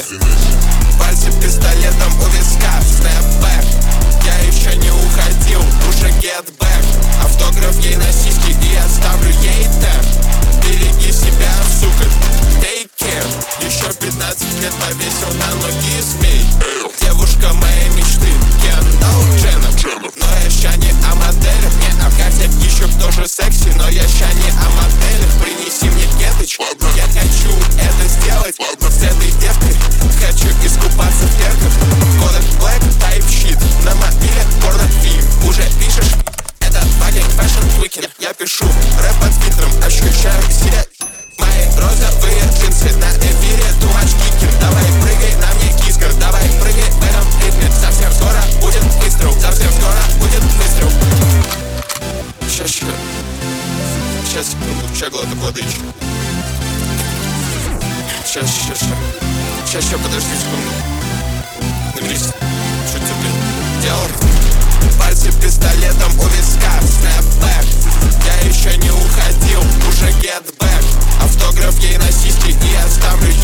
Пальцы пистолетом у виска, снэпбэк. Я еще не уходил, уже get back. Автограф ей на сиськи и оставлю ей тэп. Береги себя, сука, take care. Еще 15 лет повесил на ноги змей. Девушка моей мечты, Кендалл Дженнер. Но я ща не о моделях, не о Катя Бищук тоже секси. Но я ща не о моделях, принеси мне кетыч. Я хочу это сделать с этой девкой. Хочу искупаться в перках. Kodak Black, type shit. На мобиле порнофильм. Уже пишешь? Это fucking fashion weekend. Я пишу рэп под фильтром, ощущаю себя. Мои розовые джинсы на эфире, too much kicking. Давай прыгай на мне, киска, давай прыгай в этом ритме. Совсем скоро будет выстрел, совсем скоро будет выстрел. Сейчас, секунду, ща глоток водички. Сейчас, подожди секунду. Нагрись, чуть теплее. Дело. Пальцы пистолетом у виска, снэпбэк. Я еще не уходил, уже get back. Автограф ей на сиськи и оставлю